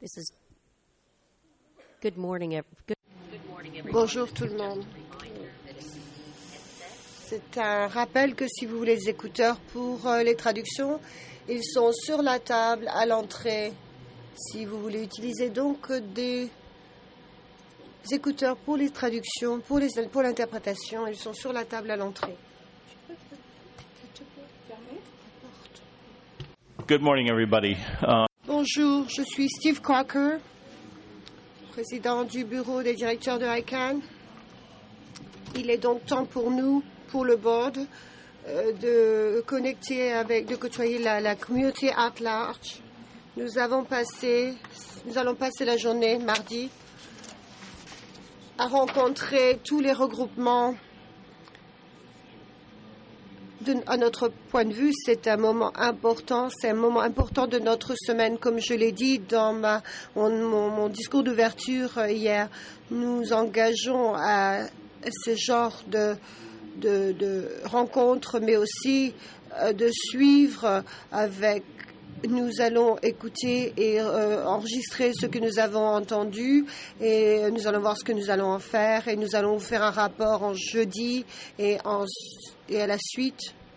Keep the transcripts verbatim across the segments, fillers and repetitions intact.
This is good morning. Good, good morning everyone. Bonjour tout le monde. C'est un rappel que si vous voulez les écouteurs pour euh, les traductions, ils sont sur la table à l'entrée. Si vous voulez utiliser donc des écouteurs pour les traductions, pour les pour l'interprétation, ils sont sur la table à l'entrée. Good morning, everybody. Uh, Bonjour, je suis Steve Crocker, président du bureau des directeurs de I C A N. Il est donc temps pour nous, pour le board, euh, de connecter avec, de côtoyer la, la communauté at large. Nous avons passé, nous allons passer la journée mardi à rencontrer tous les regroupements. De, à notre point de vue, c'est un moment important, c'est un moment important de notre semaine. Comme je l'ai dit dans ma, mon, mon, mon discours d'ouverture hier, nous engageons à ce genre de, de, de rencontres, mais aussi euh, de suivre avec. Nous allons écouter et euh, enregistrer ce que nous avons entendu et nous allons voir ce que nous allons en faire et nous allons faire un rapport en jeudi et, en, et à la suite.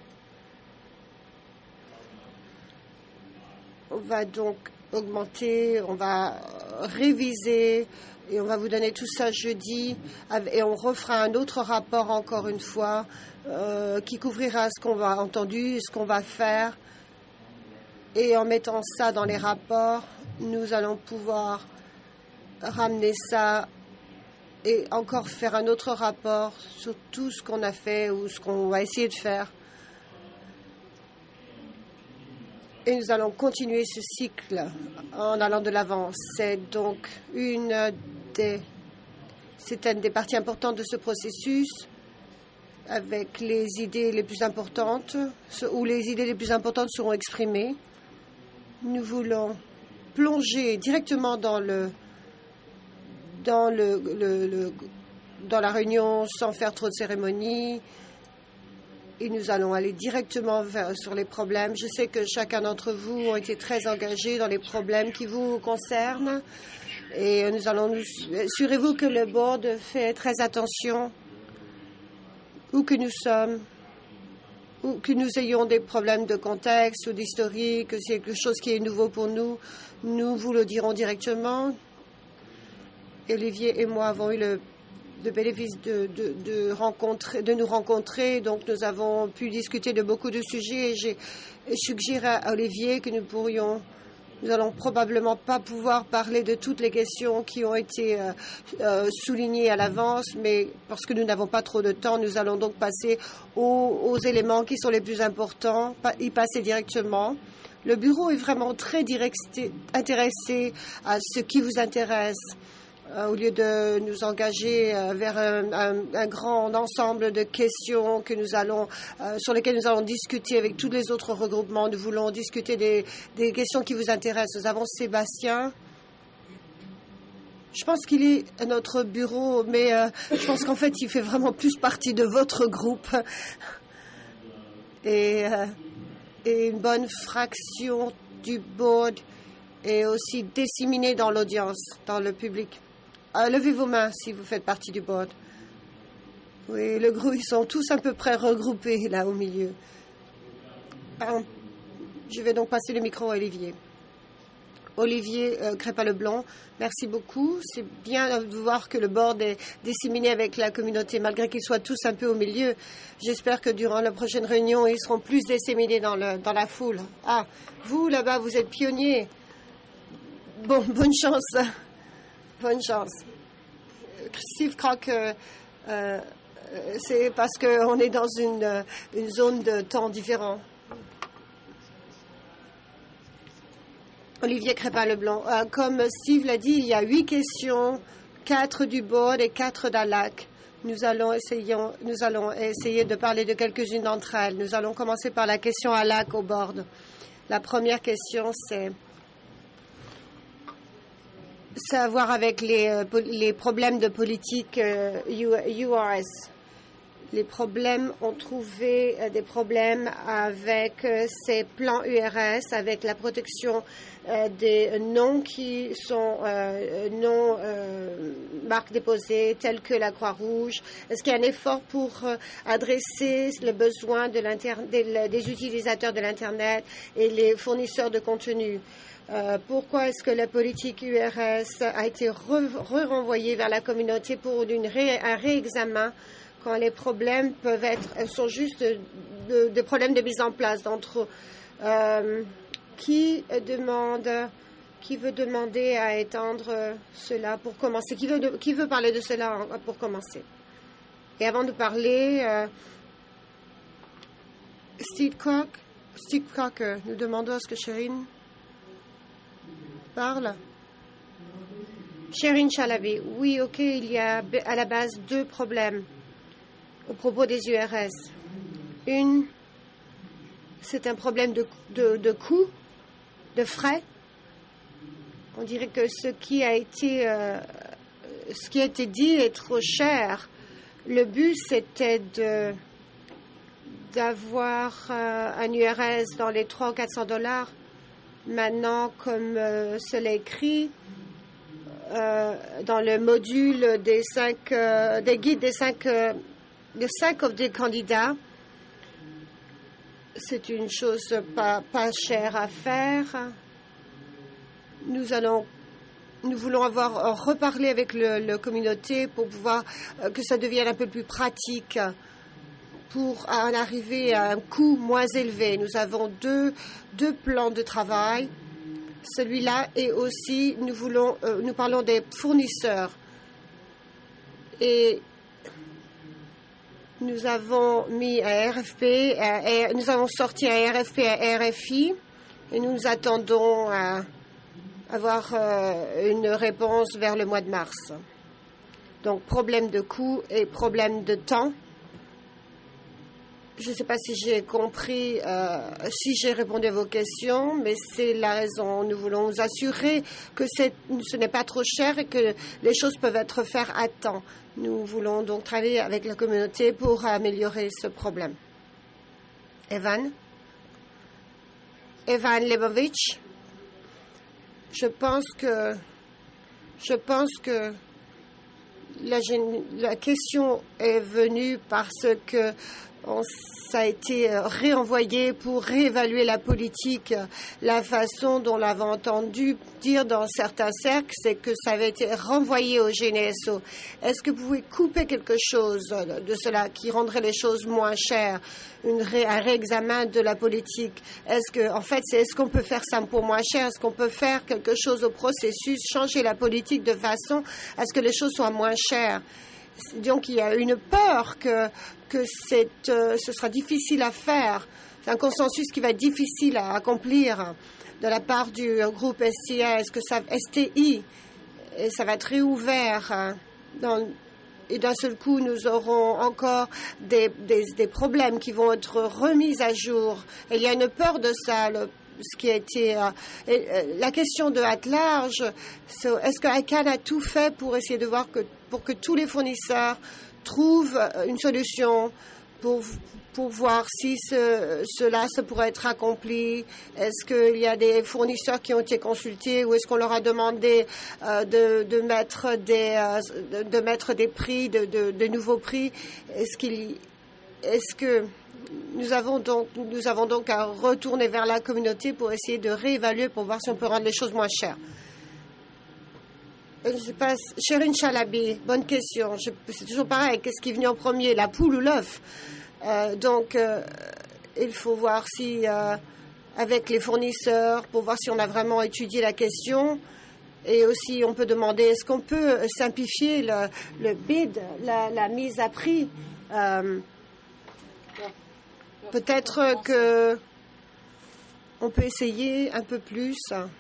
On va donc augmenter, on va réviser et on va vous donner tout ça jeudi et on refera un autre rapport encore une fois euh, qui couvrira ce qu'on va entendu et ce qu'on va faire. Et en mettant ça dans les rapports, nous allons pouvoir ramener ça et encore faire un autre rapport sur tout ce qu'on a fait ou ce qu'on va essayer de faire. Et nous allons continuer ce cycle en allant de l'avant. C'est donc une des, c'est une des parties importantes de ce processus avec les idées les plus importantes, où les idées les plus importantes seront exprimées. Nous voulons plonger directement dans le dans le, le, le dans la réunion sans faire trop de cérémonies et nous allons aller directement vers, sur les problèmes. Je sais que chacun d'entre vous a été très engagé dans les problèmes qui vous concernent et nous allons nous assurez-vous que le board fait très attention où que nous sommes. Ou que nous ayons des problèmes de contexte ou d'historique, que c'est quelque chose qui est nouveau pour nous, nous vous le dirons directement. Olivier et moi avons eu le, le bénéfice de, de, de, rencontrer, de nous rencontrer, donc nous avons pu discuter de beaucoup de sujets et j'ai suggéré à Olivier que nous pourrions, nous allons probablement pas pouvoir parler de toutes les questions qui ont été euh, euh, soulignées à l'avance, mais parce que nous n'avons pas trop de temps, nous allons donc passer aux, aux éléments qui sont les plus importants, y passer directement. Le bureau est vraiment très directé, intéressé à ce qui vous intéresse. Euh, au lieu de nous engager euh, vers un, un, un grand ensemble de questions que nous allons, euh, sur lesquelles nous allons discuter avec tous les autres regroupements. Nous voulons discuter des, des questions qui vous intéressent. Nous avons Sébastien. Je pense qu'il est à notre bureau, mais euh, je pense qu'en fait, il fait vraiment plus partie de votre groupe. Et, euh, et une bonne fraction du board est aussi disséminée dans l'audience, dans le public. Euh, levez vos mains si vous faites partie du board. Oui, le groupe, ils sont tous à peu près regroupés là au milieu. Euh, je vais donc passer le micro à Olivier. Olivier euh, Crépin-Leblanc, merci beaucoup. C'est bien de voir que le board est disséminé avec la communauté, malgré qu'ils soient tous un peu au milieu. J'espère que durant la prochaine réunion, ils seront plus disséminés dans, le, dans la foule. Ah, vous là-bas, vous êtes pionniers. Bon, bonne chance. Bonne chance. Steve Crock, euh, euh, c'est parce qu'on est dans une, une zone de temps différent. Olivier Crépin-Leblanc. Euh, comme Steve l'a dit, il y a huit questions, quatre du board et quatre d'A L A C. Nous allons, essayer, nous allons essayer de parler de quelques-unes d'entre elles. Nous allons commencer par la question A L A C au board. La première question, c'est... C'est à voir avec les, les problèmes de politique euh, U R S. les problèmes ont trouvé euh, des problèmes avec euh, ces plans U R S, avec la protection euh, des noms qui sont euh, non euh, marques déposées, telles que la Croix-Rouge. Est-ce qu'il y a un effort pour euh, adresser les besoins de des, des utilisateurs de l'Internet et les fournisseurs de contenu? Euh, pourquoi est-ce que la politique U R S a été re-renvoyée vers la communauté pour une ré, un réexamen quand les problèmes peuvent être sont juste des de, de problèmes de mise en place d'entre euh, qui demande qui veut demander à étendre cela pour commencer? Qui veut, de, qui veut parler de cela pour commencer? Et avant de parler, euh, Steve Cock, Steve Cocker, nous demandons à ce que Sherine parle. Sherine Chalabi, oui, ok, il y a à la base deux problèmes au propos des U R S. Une, c'est un problème de, de, de coût, de frais. On dirait que ce qui a été, euh, ce qui a été dit est trop cher. Le but, c'était de d'avoir euh, un U R S dans les trois cents ou quatre cents dollars. Maintenant, comme euh, cela est écrit euh, dans le module des cinq, euh, des guides des cinq, euh, des cinq des candidats, c'est une chose pas, pas chère à faire. Nous allons, nous voulons avoir euh, reparlé avec le, le communauté pour pouvoir euh, que ça devienne un peu plus pratique, pour en arriver à un coût moins élevé. Nous avons deux, deux plans de travail. Celui-là et aussi, nous, voulons, euh, nous parlons des fournisseurs. Et nous avons mis un R F P, un, nous avons sorti un R F P, un R F I, et nous attendons à avoir euh, une réponse vers le mois de mars. Donc, problème de coût et problème de temps. Je ne sais pas si j'ai compris, euh, si j'ai répondu à vos questions, mais c'est la raison. Nous voulons nous assurer que ce n'est pas trop cher et que les choses peuvent être faites à temps. Nous voulons donc travailler avec la communauté pour améliorer ce problème. Evan? Evan Lebovitch? Je pense que, je pense que la, la question est venue parce que On, ça a été réenvoyé pour réévaluer la politique. La façon dont on l'avait entendu dire dans certains cercles, c'est que ça avait été renvoyé au G N S O. Est-ce que vous pouvez couper quelque chose de cela qui rendrait les choses moins chères, une ré, un réexamen de la politique? Est-ce que, en fait, c'est est-ce qu'on peut faire ça pour moins cher? Est-ce qu'on peut faire quelque chose au processus, changer la politique de façon à ce que les choses soient moins chères? Donc, il y a une peur que, que cette, euh, ce sera difficile à faire. C'est un consensus qui va être difficile à accomplir de la part du groupe S T I. Est-ce que ça, S T I, et ça va être réouvert hein, dans, et d'un seul coup, nous aurons encore des, des, des problèmes qui vont être remis à jour. Et il y a une peur de ça. Le, ce qui a été euh, et, euh, la question de at large, so, est-ce que I C A N a tout fait pour essayer de voir que pour que tous les fournisseurs trouvent une solution pour, pour voir si ce, cela se pourrait être accompli? Est-ce qu'il y a des fournisseurs qui ont été consultés ou est-ce qu'on leur a demandé euh, de, de, mettre des, euh, de, de mettre des prix, de, de, de nouveaux prix? Est-ce qu'il, est-ce que nous avons donc, nous avons donc à retourner vers la communauté pour essayer de réévaluer pour voir si on peut rendre les choses moins chères? Je sais pas, Sherine Chalabi, bonne question. Je, c'est toujours pareil. Qu'est-ce qui est venu en premier, la poule ou l'œuf? euh, Donc, euh, il faut voir si, euh, avec les fournisseurs, pour voir si on a vraiment étudié la question. Et aussi, on peut demander, est-ce qu'on peut simplifier le, le bid, la, la mise à prix? euh, Peut-être que on peut essayer un peu plus.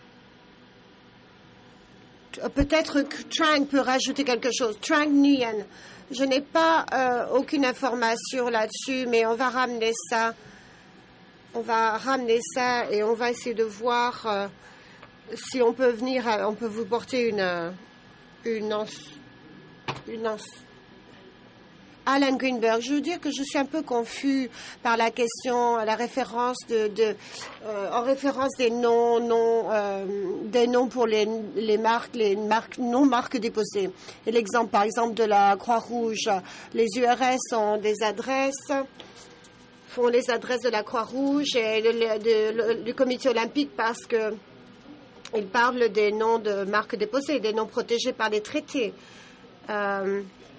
Peut-être que Trang peut rajouter quelque chose. Trang Nguyen, je n'ai pas euh, aucune information là-dessus, mais on va ramener ça. On va ramener ça et on va essayer de voir euh, si on peut venir, à, on peut vous porter une une, une Alan Greenberg, je veux dire que je suis un peu confus par la question, la référence de, de euh, en référence des noms, noms euh, des noms pour les, les marques, les marques non marques déposées. Et l'exemple, par exemple, de la Croix-Rouge, les U R S ont des adresses, font les adresses de la Croix-Rouge et le, de, le, du Comité olympique parce que ils parlent des noms de marques déposées, des noms protégés par les traités. Euh,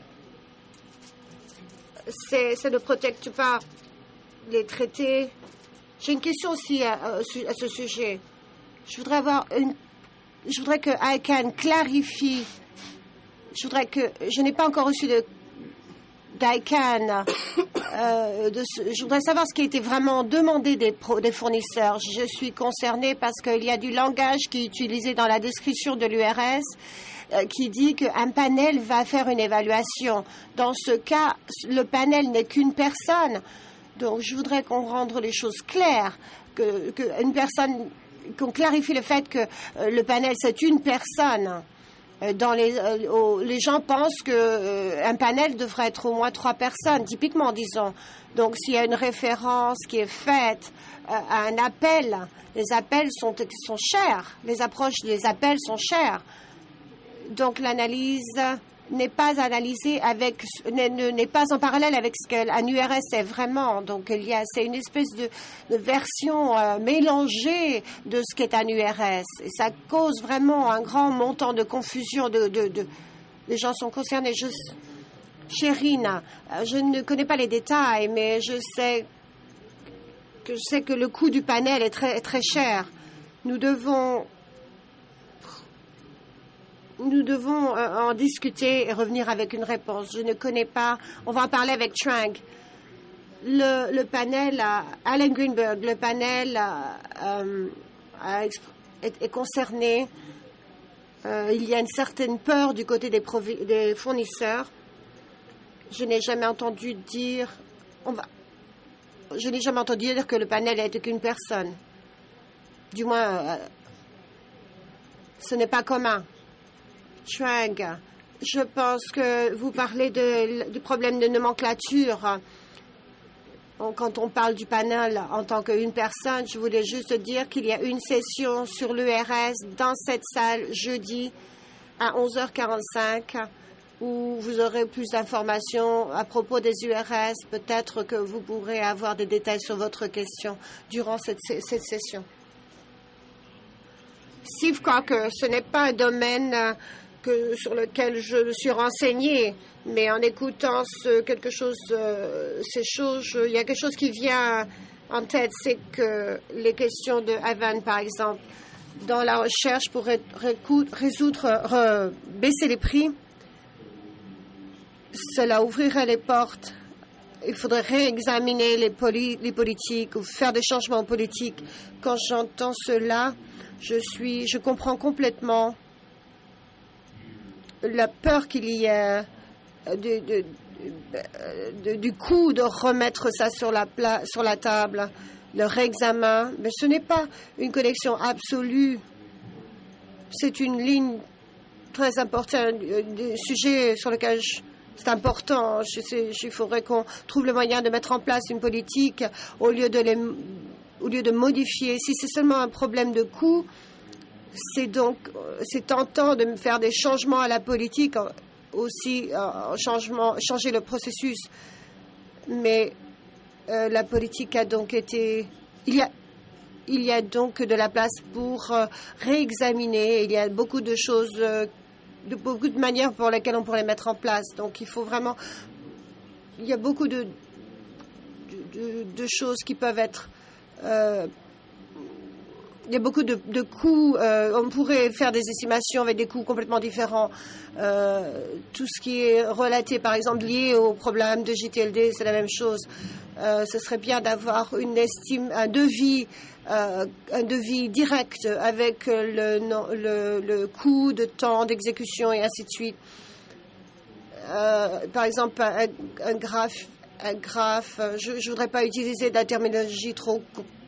C'est, ça ne protège pas les traités. J'ai une question aussi à, à ce sujet. Je voudrais avoir une, je voudrais que I C A N clarifie. Je voudrais que je n'ai pas encore reçu de d'I C A N. Euh, de ce, je voudrais savoir ce qui a été vraiment demandé des, pro, des fournisseurs. Je suis concernée parce qu'il y a du langage qui est utilisé dans la description de l'U R S. Qui dit qu'un panel va faire une évaluation. Dans ce cas, le panel n'est qu'une personne. Donc, je voudrais qu'on rende les choses claires, que, que une personne, qu'on clarifie le fait que euh, le panel, c'est une personne. Euh, dans les, euh, oh, les gens pensent qu'un euh, panel devrait être au moins trois personnes, typiquement, disons. Donc, s'il y a une référence qui est faite euh, à un appel, les appels sont, sont chers. Les approches des appels sont chères. Donc, l'analyse n'est pas analysée avec, n'est pas en parallèle avec ce qu'un U R S est vraiment. Donc, il y a, c'est une espèce de, de version euh, mélangée de ce qu'est un U R S. Et ça cause vraiment un grand montant de confusion. De, de, de, les gens sont concernés. Je, Chérine, je ne connais pas les détails, mais je sais que, je sais que le coût du panel est très, très cher. Nous devons... Nous devons en discuter et revenir avec une réponse. Je ne connais pas. On va en parler avec Trang. Le, le panel, Alan Greenberg, le panel euh, est, est concerné. Euh, il y a une certaine peur du côté des, provi- des fournisseurs. Je n'ai jamais entendu dire. On va, je n'ai jamais entendu dire que le panel n'était qu'une personne. Du moins, euh, ce n'est pas commun. Trang, je pense que vous parlez de, du problème de nomenclature. Quand on parle du panel en tant qu'une personne, je voulais juste dire qu'il y a une session sur l'U R S dans cette salle jeudi à onze heures quarante-cinq où vous aurez plus d'informations à propos des U R S. Peut-être que vous pourrez avoir des détails sur votre question durant cette, cette session. Steve Crocker, ce n'est pas un domaine que, sur lequel je me suis renseignée, mais en écoutant ce, quelque chose, euh, ces choses, il y a quelque chose qui vient en tête, c'est que les questions de Ivan, par exemple, dans la recherche pour ré, résoudre, re, baisser les prix, cela ouvrirait les portes. Il faudrait réexaminer les, poli, les politiques ou faire des changements politiques. Quand j'entends cela, je suis, je comprends complètement la peur qu'il y ait de, de, de, du coup de remettre ça sur la, pla, sur la table, le réexamen. Mais ce n'est pas une connexion absolue. C'est une ligne très importante, un sujet sur lequel je, c'est important. Je sais, il faudrait qu'on trouve le moyen de mettre en place une politique au lieu de, les, au lieu de modifier. Si c'est seulement un problème de coût, c'est donc c'est tentant de faire des changements à la politique, aussi euh, changement, changer le processus. Mais euh, la politique a donc été... Il y a, il y a donc de la place pour euh, réexaminer. Il y a beaucoup de choses, euh, de beaucoup de manières pour lesquelles on pourrait les mettre en place. Donc il faut vraiment... Il y a beaucoup de, de, de choses qui peuvent être... Euh, Il y a beaucoup de, de coûts. Euh, on pourrait faire des estimations avec des coûts complètement différents. Euh, tout ce qui est relaté, par exemple, lié au problème de J T L D, c'est la même chose. Euh, ce serait bien d'avoir une estime, un devis, euh, un devis direct avec le, le, le coût de temps d'exécution et ainsi de suite. Euh, par exemple, un, un graphe. Un graphe. Je ne voudrais pas utiliser de la terminologie trop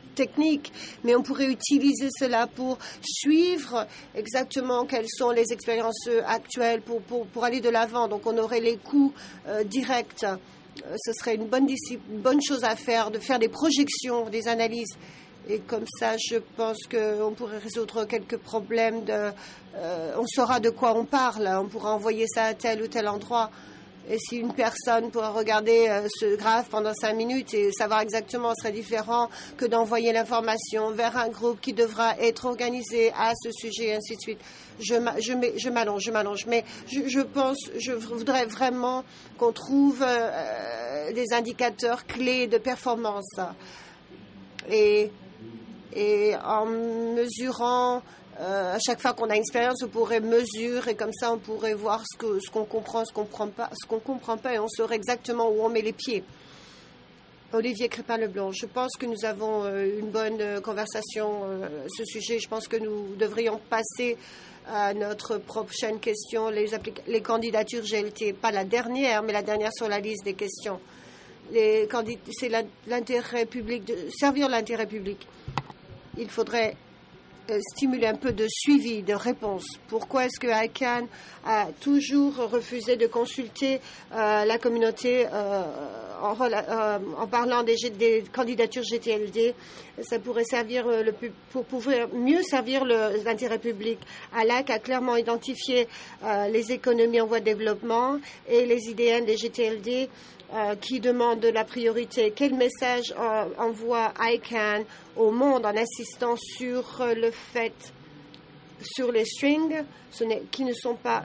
technique, mais on pourrait utiliser cela pour suivre exactement quelles sont les expériences actuelles pour, pour, pour aller de l'avant. Donc on aurait les coûts euh, directs. Euh, ce serait une bonne, une bonne chose à faire, de faire des projections, des analyses. Et comme ça, je pense qu'on pourrait résoudre quelques problèmes. De, euh, on saura de quoi on parle. On pourra envoyer ça à tel ou tel endroit. Et si une personne pourrait regarder euh, ce graphe pendant cinq minutes et savoir exactement, ce serait différent que d'envoyer l'information vers un groupe qui devra être organisé à ce sujet, et ainsi de suite. Je, je, je m'allonge, je m'allonge. Mais je, je pense, je voudrais vraiment qu'on trouve euh, des indicateurs clés de performance. Et, et en mesurant... Euh, à chaque fois qu'on a une expérience, on pourrait mesurer et comme ça, on pourrait voir ce, que, ce qu'on comprend, ce qu'on comprend pas, ce qu'on comprend pas, et on saurait exactement où on met les pieds. Olivier Crépin-Leblanc, je pense que nous avons euh, une bonne euh, conversation euh, à ce sujet. Je pense que nous devrions passer à notre prochaine question, les, les candidatures G L T, pas la dernière, mais la dernière sur la liste des questions. Les candid- c'est l'intérêt public, de servir l'intérêt public. Il faudrait stimuler un peu de suivi, de réponse. Pourquoi est-ce que I C A N a toujours refusé de consulter euh, la communauté euh, en, euh, en parlant des, des candidatures G T L D? Ça pourrait servir euh, le, pour pouvoir mieux servir l'intérêt public. A L A C a clairement identifié euh, les économies en voie de développement et les I D N des G T L D Euh, qui demande de la priorité. Quel message euh, envoie I C A N au monde en insistant sur euh, le fait, sur les strings ce qui ne sont pas...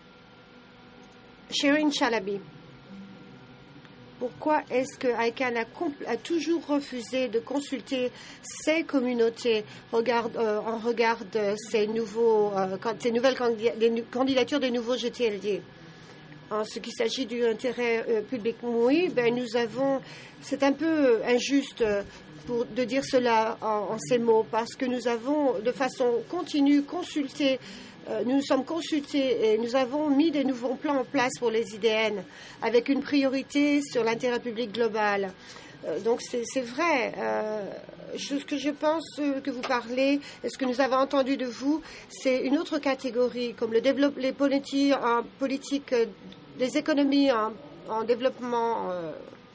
Sherin Chalabi, pourquoi est-ce que I C A N a, a toujours refusé de consulter ces communautés regarde, euh, en regard de ces, nouveaux, euh, ces nouvelles candid des candidatures des nouveaux G T L D? En ce qui s'agit du intérêt euh, public, oui, ben nous avons, c'est un peu injuste pour, de dire cela en, en ces mots, parce que nous avons de façon continue consulté, euh, nous nous sommes consultés et nous avons mis des nouveaux plans en place pour les I D N, avec une priorité sur l'intérêt public global. Euh, donc c'est vrai. Euh, ce que je pense que vous parlez, et ce que nous avons entendu de vous, c'est une autre catégorie, comme le développe, les politiques en politique, les économies en, en développement. Euh.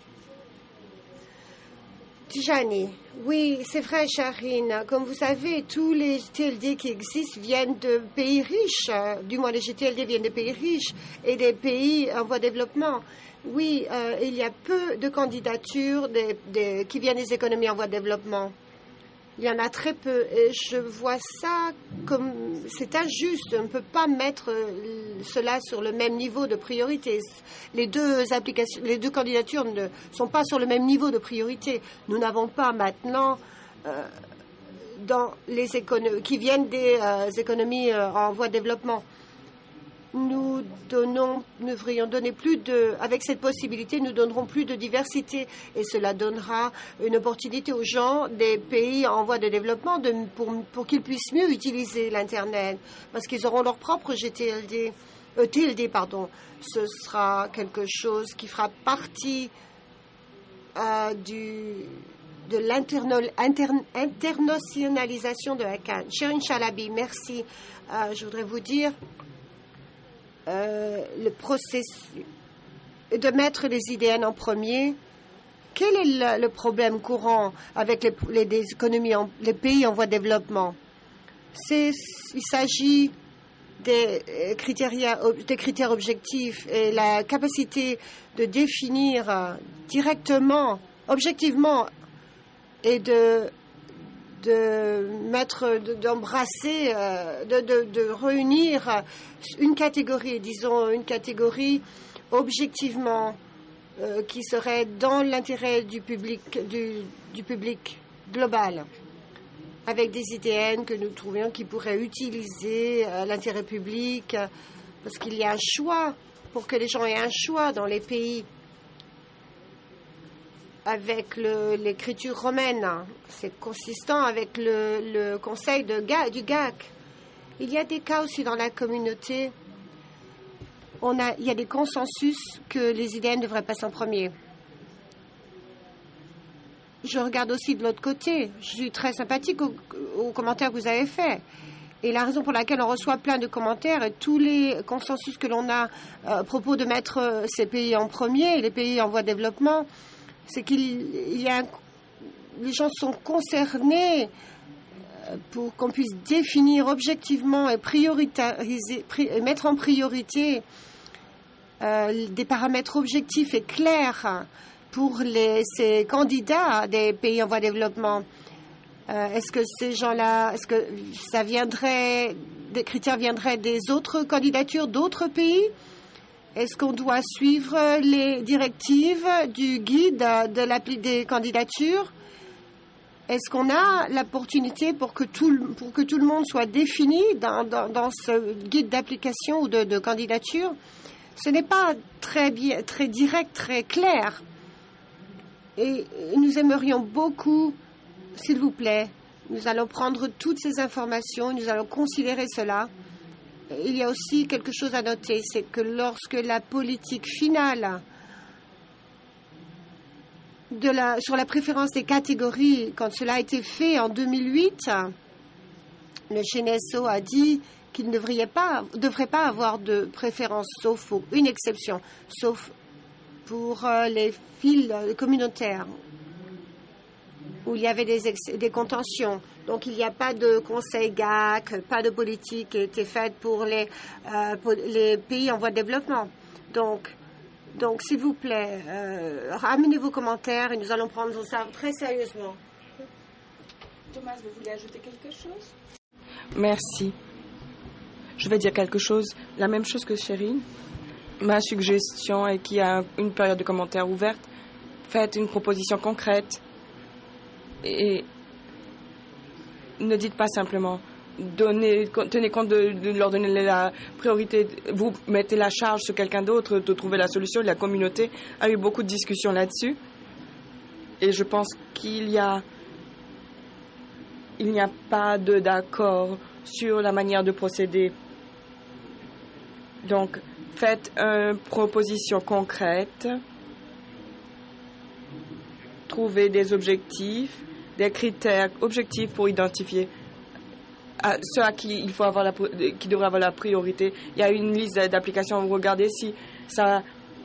Tijani, oui, c'est vrai, Charine. Comme vous savez, tous les G T L D qui existent viennent de pays riches, euh, du moins les G T L D viennent de pays riches et des pays en voie de développement. Oui, euh, il y a peu de candidatures des, des, qui viennent des économies en voie de développement. Il y en a très peu et je vois ça comme c'est injuste. On ne peut pas mettre cela sur le même niveau de priorité. Les deux applications, les deux candidatures ne sont pas sur le même niveau de priorité. Nous n'avons pas maintenant euh, dans les économies qui viennent des euh, économies euh, en voie de développement. Nous donnons, nous devrions donner plus de, avec cette possibilité, nous donnerons plus de diversité et cela donnera une opportunité aux gens des pays en voie de développement de, pour, pour qu'ils puissent mieux utiliser l'Internet parce qu'ils auront leur propre G T L D, euh, T L D, pardon. Ce sera quelque chose qui fera partie euh, du, de l'internationalisation de I C A N. Sherin Chalabi, merci. Euh, je voudrais vous dire Euh, le processus de mettre les I D N en premier. Quel est le, le problème courant avec les, les, les économies, en, les pays en voie de développement? Il s'agit des critères, des critères objectifs et la capacité de définir directement, objectivement, et de de mettre, d'embrasser, de, de, de réunir une catégorie, disons une catégorie objectivement euh, qui serait dans l'intérêt du public, du, du public global, avec des I D N que nous trouvions qui pourraient utiliser euh, l'intérêt public, parce qu'il y a un choix, pour que les gens aient un choix dans les pays. Avec l'écriture romaine, c'est consistant avec le, le conseil de, du G A C. Il y a des cas aussi dans la communauté. On a, il y a des consensus que les I D N devraient passer en premier. je regarde aussi de l'autre côté. Je suis très sympathique aux, aux commentaires que vous avez faits. Et la raison pour laquelle on reçoit plein de commentaires et tous les consensus que l'on a à propos de mettre euh, ces pays en premier, les pays en voie de développement, c'est qu'il y a un, les gens sont concernés pour qu'on puisse définir objectivement et prioritariser pri, et mettre en priorité euh, des paramètres objectifs et clairs pour les, ces candidats des pays en voie de développement. Euh, est-ce que ces gens-là, est-ce que ça viendrait, des critères viendraient des autres candidatures d'autres pays? Est-ce qu'on doit suivre les directives du guide de l'appli des candidatures? Est-ce qu'on a l'opportunité pour que tout, pour que tout le monde soit défini dans, dans, dans ce guide d'application ou de, de candidature? Ce n'est pas très, bien, très direct, très clair. Et nous aimerions beaucoup, s'il vous plaît, nous allons prendre toutes ces informations, nous allons considérer cela. Il y a aussi quelque chose à noter, c'est que lorsque la politique finale de la, sur la préférence des catégories, quand cela a été fait en deux mille huit, le C N S O a dit qu'il ne devrait pas, devrait pas avoir de préférence, sauf pour une exception, sauf pour euh, les fils communautaires, où il y avait des, ex- des contentions. Donc, il n'y a pas de conseil G A C, pas de politique qui a été faite pour les, euh, pour les pays en voie de développement. Donc, donc s'il vous plaît, euh, ramenez vos commentaires et nous allons prendre ça très sérieusement. Thomas, vous voulez ajouter quelque chose? Merci. Je vais dire quelque chose, la même chose que Chérine. Ma suggestion est qu'il y a une période de commentaires ouverte. Faites une proposition concrète et ne dites pas simplement donnez, tenez compte de, de leur donner la priorité. Vous mettez la charge sur quelqu'un d'autre de trouver la solution. La communauté a eu beaucoup de discussions là-dessus et je pense qu'il y a il n'y a pas de d'accord sur la manière de procéder. Donc, faites une proposition concrète, trouvez des objectifs, des critères objectifs pour identifier à ceux à qui il faut avoir la, qui devraient avoir la priorité. Il y a une liste d'applications. Vous regardez si ça,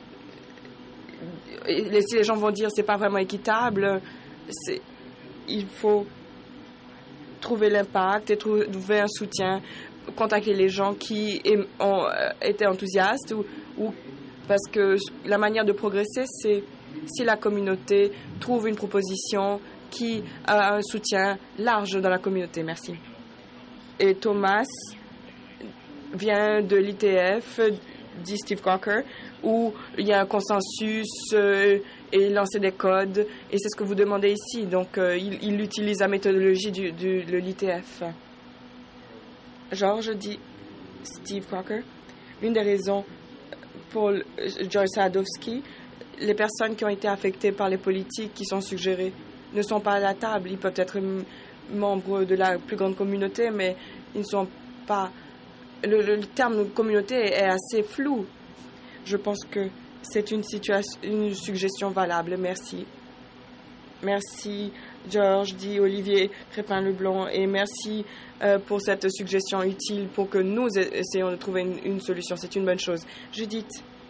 si les gens vont dire c'est pas vraiment équitable. C'est, il faut trouver l'impact et trouver un soutien. Contacter les gens qui ont été enthousiastes ou, ou parce que la manière de progresser, c'est si la communauté trouve une proposition qui a un soutien large dans la communauté. Merci. Et Thomas vient de l'I T F, dit Steve Crocker, où il y a un consensus euh, et lancer des codes. Et c'est ce que vous demandez ici. Donc, euh, il, il utilise la méthodologie du, du, de l'I T F. Georges dit Steve Crocker. Une des raisons pour George Sadowski, les personnes qui ont été affectées par les politiques qui sont suggérées ne sont pas à la table. Ils peuvent être m- membres de la plus grande communauté, mais ils ne sont pas... Le, le terme communauté est assez flou. Je pense que c'est une, situation, une suggestion valable. Merci. Merci, George, dit Olivier Crépin-Leblond, et merci euh, pour cette suggestion utile pour que nous essayons de trouver une, une solution. C'est une bonne chose. Judith.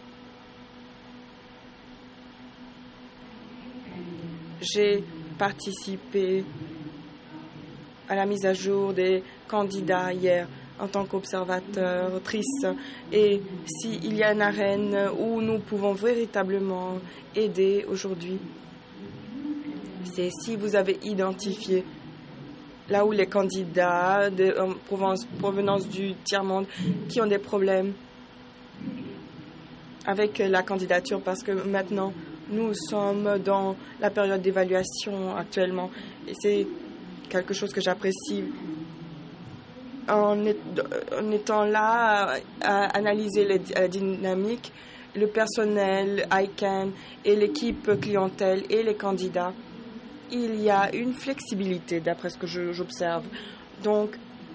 J'ai participé à la mise à jour des candidats hier en tant qu'observatrice. Et s'il y a une arène où nous pouvons véritablement aider aujourd'hui, c'est si vous avez identifié là où les candidats de en provenance, provenance du tiers-monde qui ont des problèmes avec la candidature, parce que maintenant, nous sommes dans la période d'évaluation actuellement. Et c'est quelque chose que j'apprécie. En, est, en étant là à, à analyser les, la dynamique, le personnel, I C A N et l'équipe clientèle et les candidats, il y a une flexibilité d'après ce que je, j'observe. Donc,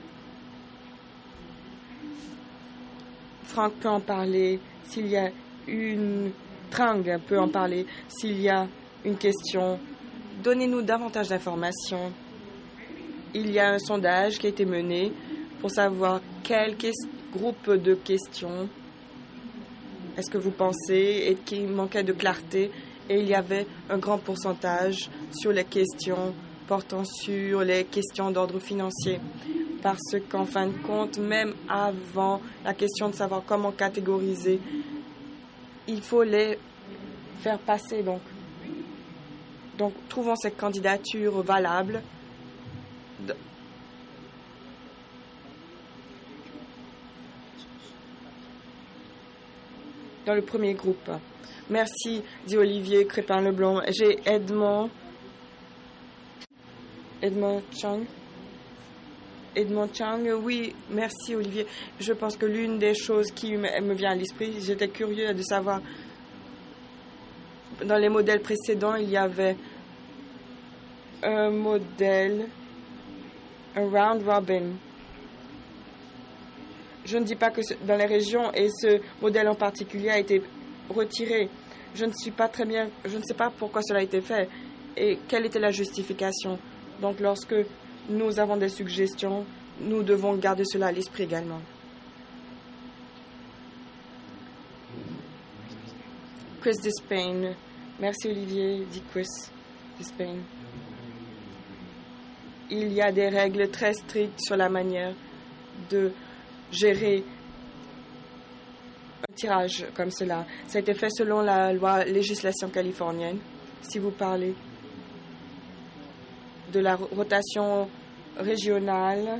Franck peut en parler. S'il y a une... Trang peut en parler. S'il y a une question donnez-nous davantage d'informations. Il y a un sondage qui a été mené pour savoir quel groupe de questions est-ce que vous pensez et qui manquait de clarté. Et il y avait un grand pourcentage sur les questions portant sur les questions d'ordre financier. Parce qu'en fin de compte, même avant la question de savoir comment catégoriser, il faut les faire passer. Donc, donc trouvons ces candidatures valables. Dans le premier groupe. Merci, dit Olivier Crépin-Leblanc. J'ai Edmond. Edmond Chang. Edmond Chang, oui, merci Olivier. Je pense que l'une des choses qui me vient à l'esprit, j'étais curieux de savoir, dans les modèles précédents, il y avait un modèle, un round robin. Je ne dis pas que dans les régions, et ce modèle en particulier a été retiré. Je ne suis pas très bien, je ne sais pas pourquoi cela a été fait et quelle était la justification. Donc, lorsque nous avons des suggestions, nous devons garder cela à l'esprit également. Chris Despain. Merci Olivier, dit Chris Despain. Il y a des règles très strictes sur la manière de gérer un tirage comme cela. Ça a été fait selon la loi législation californienne. Si vous parlez de la rotation régionale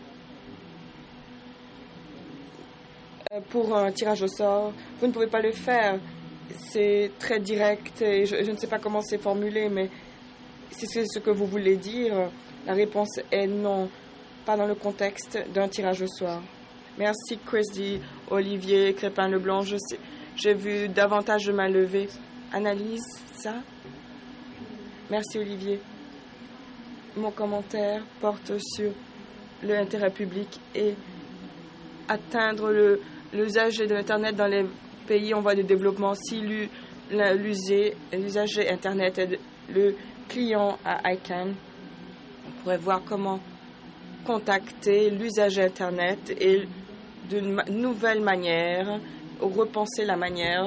pour un tirage au sort, vous ne pouvez pas le faire. C'est très direct et je, je ne sais pas comment c'est formulé, mais si c'est ce que vous voulez dire, la réponse est non, pas dans le contexte d'un tirage au sort. Merci Chris, dit Olivier Crépin-Leblanc. Je sais, j'ai vu davantage de mains levées. Analyse ça. Merci Olivier. Mon commentaire porte sur l'intérêt public et atteindre le, l'usage de l'Internet dans les pays en voie de développement. Si l'usager Internet est le client à I C A N, on pourrait voir comment contacter l'usager Internet et d'une nouvelle manière, repenser la manière.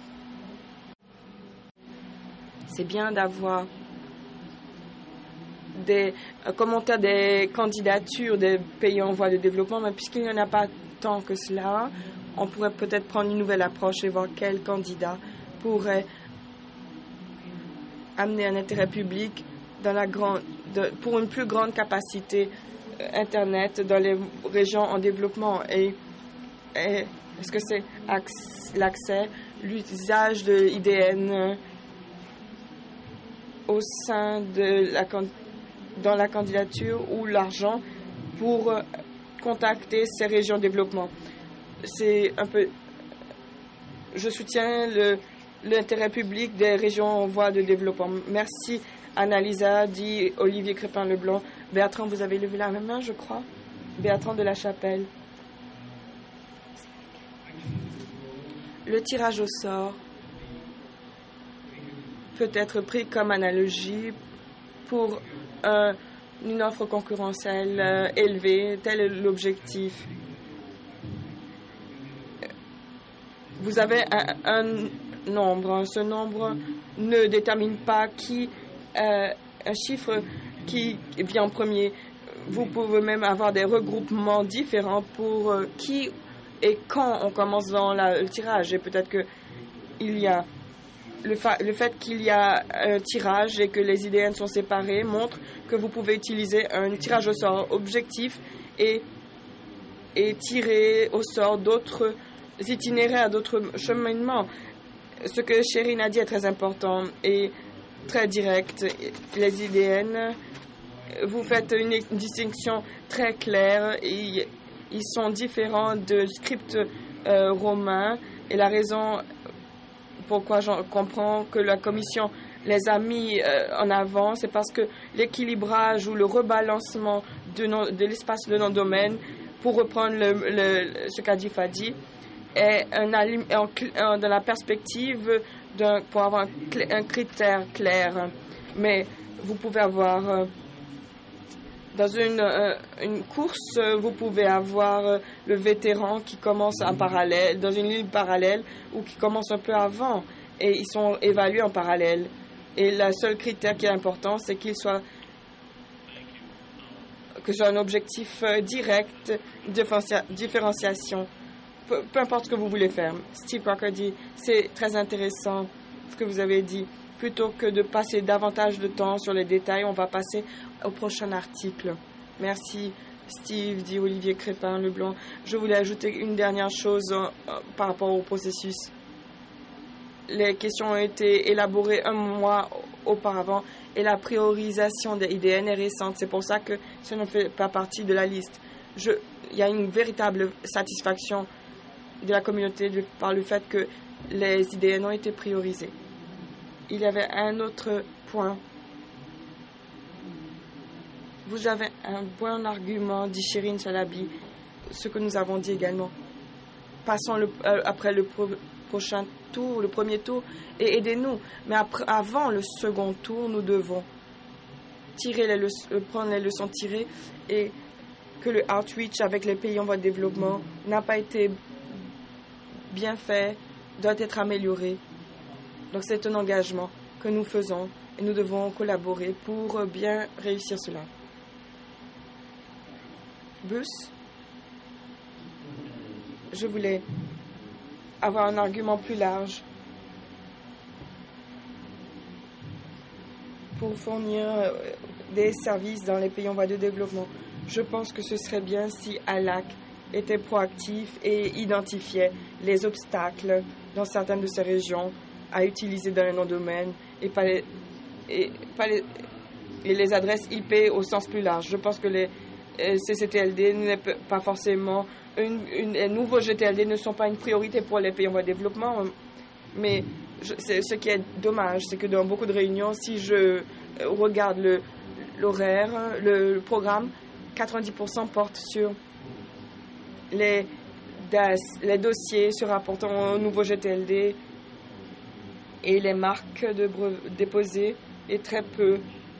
C'est bien d'avoir des euh, commentaires des candidatures des pays en voie de développement, mais puisqu'il n'y en a pas tant que cela, on pourrait peut-être prendre une nouvelle approche et voir quel candidat pourrait amener un intérêt public dans la grande, de, pour une plus grande capacité euh, Internet dans les régions en développement. Et, et est-ce que c'est l'accès, l'usage de I D N euh, au sein de la dans la candidature ou l'argent pour euh, contacter ces régions de développement. C'est un peu... Je soutiens le, l'intérêt public des régions en voie de développement. Merci, Annalisa, dit Olivier Crépin-Leblanc. Bertrand, vous avez levé la même main, je crois. Bertrand de la Chapelle. Le tirage au sort peut être pris comme analogie pour euh, une offre concurrentielle euh, élevée. Tel est l'objectif. Vous avez un, un nombre. Ce nombre ne détermine pas qui, euh, un chiffre qui vient en premier. Vous pouvez même avoir des regroupements différents pour euh, qui et quand on commence dans la, le tirage. Et peut-être qu'il y a le, fa- le fait qu'il y a un tirage et que les I D N sont séparés montre que vous pouvez utiliser un tirage au sort objectif et, et tirer au sort d'autres itinéraires, d'autres cheminements. Ce que Chérine a dit est très important et très direct. Les I D N, vous faites une distinction très claire. Et ils sont différents de scripts euh, romains et la raison pourquoi je comprends que la Commission les a mis euh, en avant, c'est parce que l'équilibrage ou le rebalancement de, non, de l'espace de nos domaines, pour reprendre le, le, ce qu'a dit Fadi, est un, en, en, dans la perspective d'un, pour avoir un, un critère clair. Mais vous pouvez avoir, euh, dans une, euh, une course, euh, vous pouvez avoir euh, le vétéran qui commence en parallèle, dans une ligne parallèle, ou qui commence un peu avant, et ils sont évalués en parallèle. Et le seul critère qui est important, c'est qu'il soit, que ce soit un objectif euh, direct, différencia- différenciation. Peu, peu importe ce que vous voulez faire. Steve Crocker dit, c'est très intéressant ce que vous avez dit. Plutôt que de passer davantage de temps sur les détails, on va passer au prochain article. Merci Steve, dit Olivier Crépin-Leblanc. Je voulais ajouter une dernière chose euh, par rapport au processus. Les questions ont été élaborées un mois auparavant et la priorisation des I D N est récente. C'est pour ça que ça ne fait pas partie de la liste. Je, il y a une véritable satisfaction de la communauté de, par le fait que les I D N ont été priorisés. Il y avait un autre point. Vous avez un bon argument, dit Shirin Chalabi, ce que nous avons dit également. Passons le, euh, après le pro, prochain tour, le premier tour, et aidez-nous. Mais après, avant le second tour, nous devons tirer les leçons, euh, prendre les leçons tirées et que le outreach avec les pays en voie de développement n'a pas été bien fait, doit être amélioré. Donc c'est un engagement que nous faisons et nous devons collaborer pour bien réussir cela. Bruce, je voulais avoir un argument plus large pour fournir des services dans les pays en voie de développement. Je pense que ce serait bien si A L A C était proactif et identifiait les obstacles dans certaines de ces régions à utiliser dans les noms de domaine et pas les, et, pas les, et les adresses I P au sens plus large. Je pense que les C C T L D n'est pas forcément une, une, les nouveaux G T L D ne sont pas une priorité pour les pays en voie de développement, mais je, ce qui est dommage, c'est que dans beaucoup de réunions, si je regarde le, l'horaire, le, le programme, quatre-vingt-dix pour cent porte sur les, les dossiers se rapportant au nouveau G T L D et les marques de déposées et très peu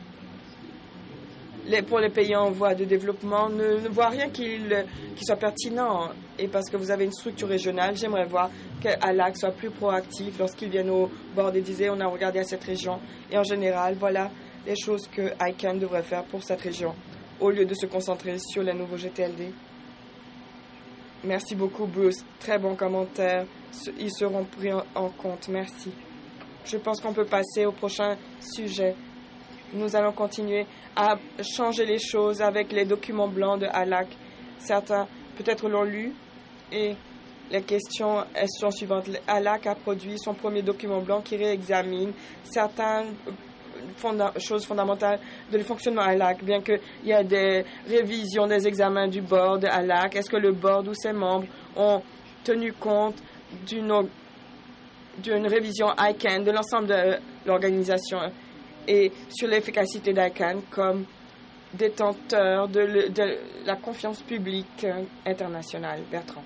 les, pour les pays en voie de développement ne, ne voient rien qui, qui soit pertinent. Et parce que vous avez une structure régionale, j'aimerais voir qu'A L A C soit plus proactif lorsqu'ils viennent au bord et disaient on a regardé à cette région. Et en général, voilà les choses que I C A N devrait faire pour cette région au lieu de se concentrer sur les nouveaux G T L D. Merci beaucoup, Bruce. Très bon commentaire. Ils seront pris en compte. Merci. Je pense qu'on peut passer au prochain sujet. Nous allons continuer à changer les choses avec les documents blancs de A L A C. Certains, peut-être, l'ont lu. Et les questions elles sont suivantes. A L A C a produit son premier document blanc qui réexamine certaines fonda- choses fondamentales de le fonctionnement A L A C, bien qu'il y ait des révisions des examens du board de A L A C. Est-ce que le board ou ses membres ont tenu compte d'une d'une révision I C A N de l'ensemble de l'organisation et sur l'efficacité d'I C A N comme détenteur de, le, de la confiance publique internationale. Bertrand.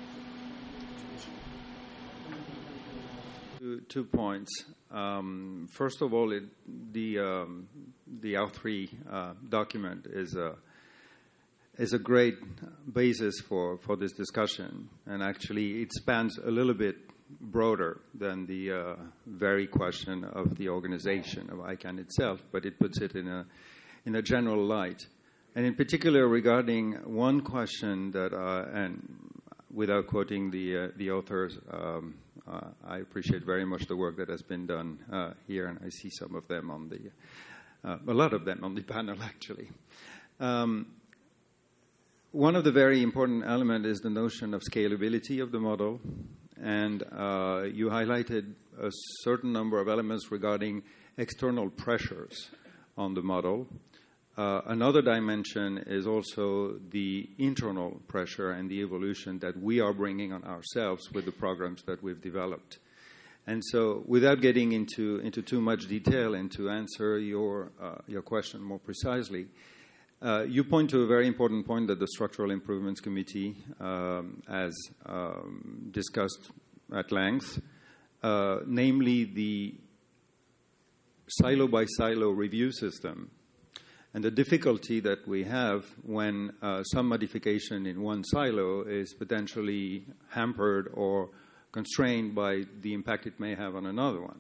Two, two points. Um, first of all, it, the um, the R three uh, document is a is a great basis for, for this discussion, and actually it spans a little bit broader than the uh, very question of the organization of I C A N itself, but it puts it in a in a general light, and in particular regarding one question that, uh, and without quoting the uh, the authors, um, uh, I appreciate very much the work that has been done uh, here, and I see some of them on the uh, a lot of them on the panel actually. Um, one of the very important elements is the notion of scalability of the model. And uh, you highlighted a certain number of elements regarding external pressures on the model. Uh, another dimension is also the internal pressure and the evolution that we are bringing on ourselves with the programs that we've developed. And so without getting into, into too much detail and to answer your, uh, your question more precisely, Uh, you point to a very important point that the Structural Improvements Committee um, has um, discussed at length, uh, namely the silo by silo review system. And the difficulty that we have when uh, some modification in one silo is potentially hampered or constrained by the impact it may have on another one.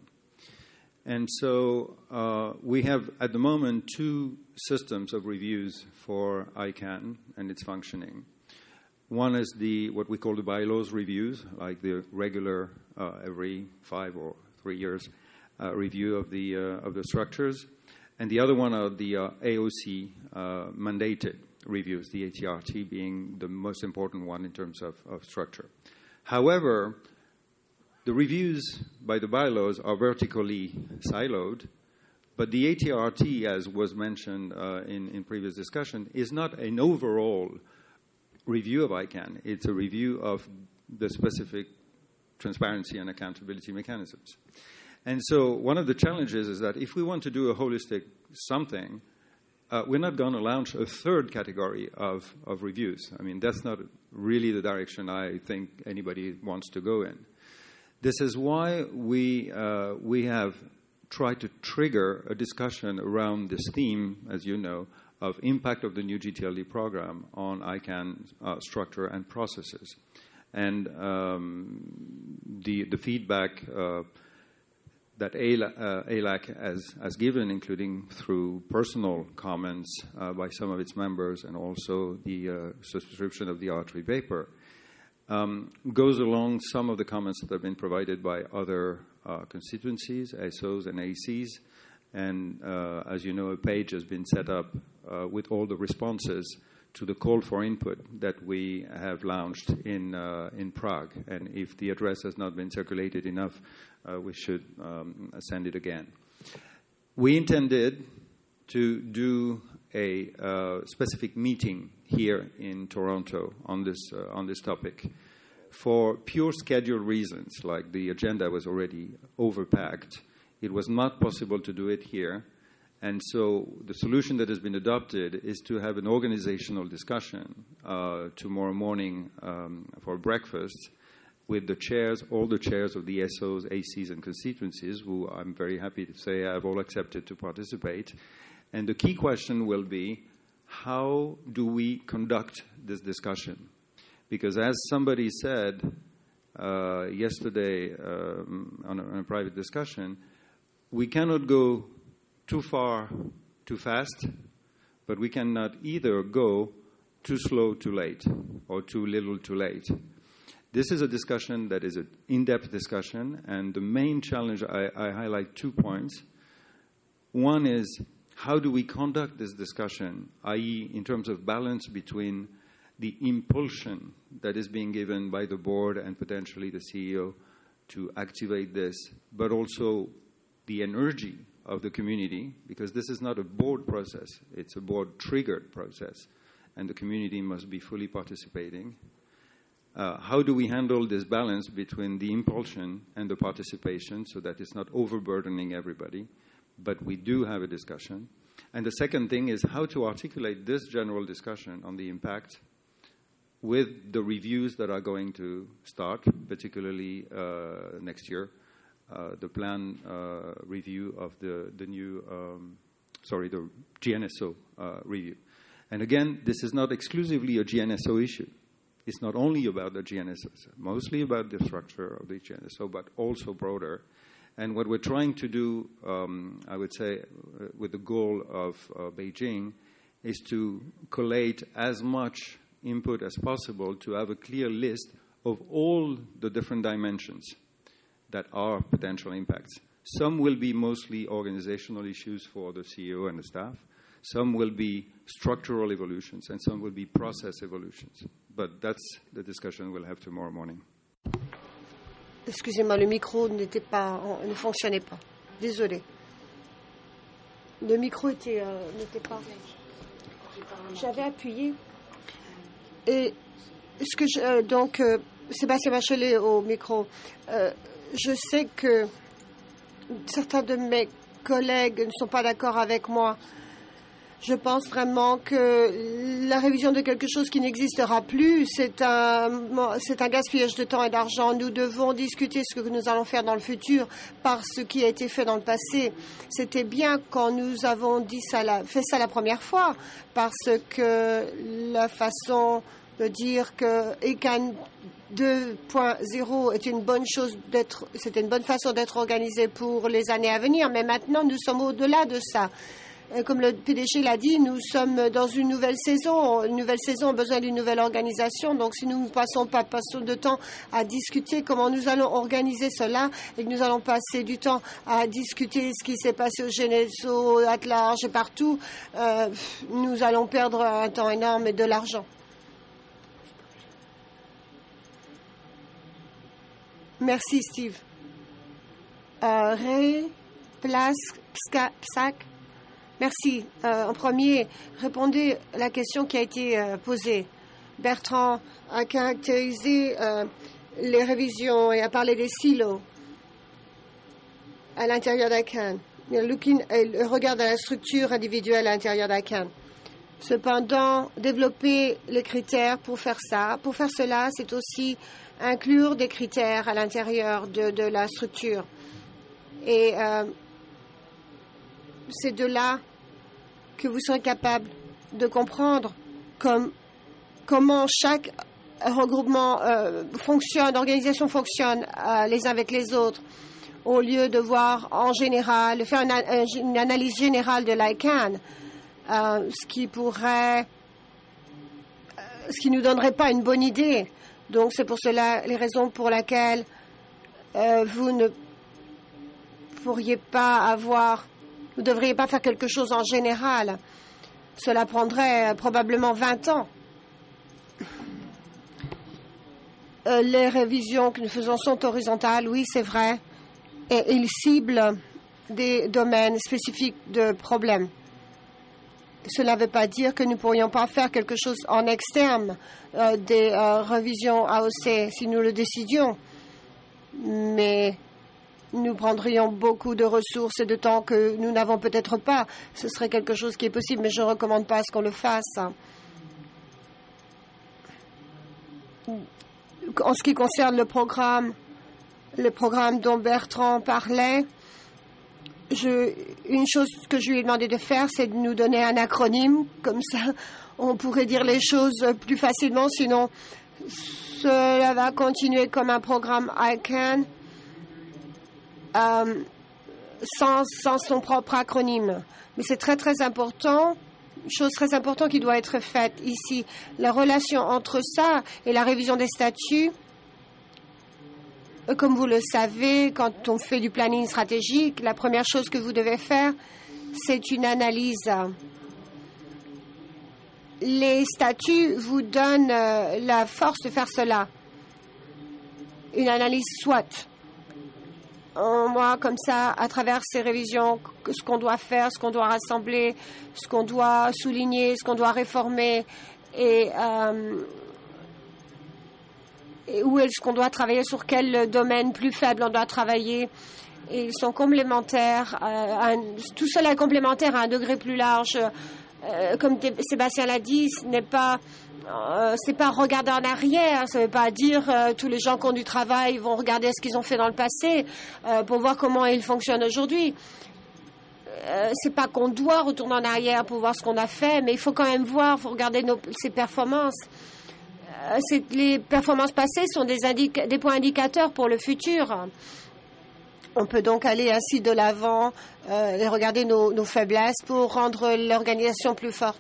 And so uh, we have, at the moment, two systems of reviews for I CANN and its functioning. One is the what we call the bylaws reviews, like the regular uh, every five or three years uh, review of the uh, of the structures, and the other one are the uh, A O C uh, mandated reviews, the A T R T being the most important one in terms of, of structure. However, the reviews by the bylaws are vertically siloed, but the A T R T, as was mentioned uh, in, in previous discussion, is not an overall review of I CANN. It's a review of the specific transparency and accountability mechanisms. And so one of the challenges is that if we want to do a holistic something, uh, we're not going to launch a third category of, of reviews. I mean, that's not really the direction I think anybody wants to go in. This is why we, uh, we have tried to trigger a discussion around this theme, as you know, of impact of the new G T L D program on I CANN uh, structure and processes. And um, the, the feedback uh, that A L A C has, has given, including through personal comments uh, by some of its members and also the uh, subscription of the R three paper, um, goes along some of the comments that have been provided by other uh, constituencies, S Os and A Cs. And uh, as you know, a page has been set up uh, with all the responses to the call for input that we have launched in uh, in Prague. And if the address has not been circulated enough, uh, we should um, send it again. We intended to do a uh, specific meeting here in Toronto on this uh, on this topic for pure schedule reasons, like the agenda was already overpacked. It was not possible to do it here. And so the solution that has been adopted is to have an organizational discussion uh, tomorrow morning um, for breakfast with the chairs, all the chairs of the S Os, A Cs, and constituencies, who I'm very happy to say have all accepted to participate. And the key question will be, how do we conduct this discussion? Because as somebody said uh, yesterday um, on, a, on a private discussion, we cannot go too far, too fast, but we cannot either go too slow, too late, or too little, too late. This is a discussion that is an in-depth discussion, and the main challenge, I, I highlight two points. One is, how do we conduct this discussion, that is in terms of balance between the impulsion that is being given by the board and potentially the C E O to activate this, but also the energy of the community, because this is not a board process, it's a board-triggered process, and the community must be fully participating. Uh, how do we handle this balance between the impulsion and the participation so that it's not overburdening everybody, but we do have a discussion? And the second thing is how to articulate this general discussion on the impact with the reviews that are going to start, particularly uh, next year. Uh, the plan uh, review of the, the new, um, sorry, the G N S O uh, review. And again, this is not exclusively a G N S O issue. It's not only about the G N S O, it's mostly about the structure of the G N S O, but also broader. And what we're trying to do, um, I would say, uh, with the goal of uh, Beijing, is to collate as much input as possible to have a clear list of all the different dimensions that are potential impacts. Some will be mostly organizational issues for the C E O and the staff. Some will be structural evolutions, and some will be process evolutions. But that's the discussion we'll have tomorrow morning. Excusez-moi, le micro n'était pas, ne fonctionnait pas. Désolé. Le micro était, euh, n'était pas. J'avais appuyé. Et ce que je, euh, donc, euh, Sébastien Bachelet au micro. Euh, Je sais que certains de mes collègues ne sont pas d'accord avec moi, Je pense vraiment que la révision de quelque chose qui n'existera plus, c'est un, c'est un gaspillage de temps et d'argent. Nous devons discuter ce que nous allons faire dans le futur par ce qui a été fait dans le passé. C'était bien quand nous avons dit ça, la, fait ça la première fois, parce que la façon de dire que E C A N deux point zéro est une bonne chose d'être, c'était une bonne façon d'être organisé pour les années à venir, mais maintenant nous sommes au-delà de ça. Comme le P D G l'a dit, nous sommes dans une nouvelle saison. Une nouvelle saison a besoin d'une nouvelle organisation. Donc, si nous ne passons pas passons de temps à discuter comment nous allons organiser cela et que nous allons passer du temps à discuter ce qui s'est passé au Geneso, à large et partout, euh, nous allons perdre un temps énorme et de l'argent. Merci, Steve. Euh, Ray, Place, Pska, Psac. Merci. Euh, en premier, répondez à la question qui a été euh, posée. Bertrand a caractérisé euh, les révisions et a parlé des silos à l'intérieur d'I C A N. Il regarde la structure individuelle à l'intérieur d'I C A N. Cependant, développer les critères pour faire ça. Pour faire cela, c'est aussi inclure des critères à l'intérieur de, de la structure. Et euh, c'est de là que vous serez capable de comprendre comme, comment chaque regroupement euh, fonctionne, organisation fonctionne euh, les uns avec les autres, au lieu de voir en général, de faire une, une analyse générale de l'I C A N, euh, ce qui pourrait, euh, ce qui nous donnerait pas une bonne idée. Donc c'est pour cela les raisons pour lesquelles euh, vous ne pourriez pas avoir, vous ne devriez pas faire quelque chose en général. Cela prendrait euh, probablement vingt ans. Euh, les révisions que nous faisons sont horizontales, oui, c'est vrai, et ils ciblent des domaines spécifiques de problèmes. Cela ne veut pas dire que nous ne pourrions pas faire quelque chose en externe euh, des euh, révisions A O C si nous le décidions. Mais nous prendrions beaucoup de ressources et de temps que nous n'avons peut-être pas. Ce serait quelque chose qui est possible, mais je ne recommande pas à ce qu'on le fasse. En ce qui concerne le programme, le programme dont Bertrand parlait, je, une chose que je lui ai demandé de faire, c'est de nous donner un acronyme. Comme ça, on pourrait dire les choses plus facilement. Sinon, cela va continuer comme un programme I C A N euh, sans, sans son propre acronyme. Mais c'est très, très important. Une chose très importante qui doit être faite ici. La relation entre ça et la révision des statuts. Comme vous le savez, quand on fait du planning stratégique, la première chose que vous devez faire, c'est une analyse. Les statuts vous donnent euh, la force de faire cela. Une analyse SWOT. On voit comme ça, à travers ces révisions, ce qu'on doit faire, ce qu'on doit rassembler, ce qu'on doit souligner, ce qu'on doit réformer et... Euh, Et où est-ce qu'on doit travailler, sur quel domaine plus faible on doit travailler. Et ils sont complémentaires. Euh, un, tout cela est complémentaire à un degré plus large. Euh, comme Sébastien l'a dit, ce n'est pas, euh, c'est pas regarder en arrière. Ça ne veut pas dire euh, tous les gens qui ont du travail vont regarder ce qu'ils ont fait dans le passé euh, pour voir comment ils fonctionnent aujourd'hui. Euh, c'est pas qu'on doit retourner en arrière pour voir ce qu'on a fait, mais il faut quand même voir, il faut regarder nos, ses performances. Les performances passées sont des, indica- des points indicateurs pour le futur. On peut donc aller ainsi de l'avant euh, et regarder nos, nos faiblesses pour rendre l'organisation plus forte.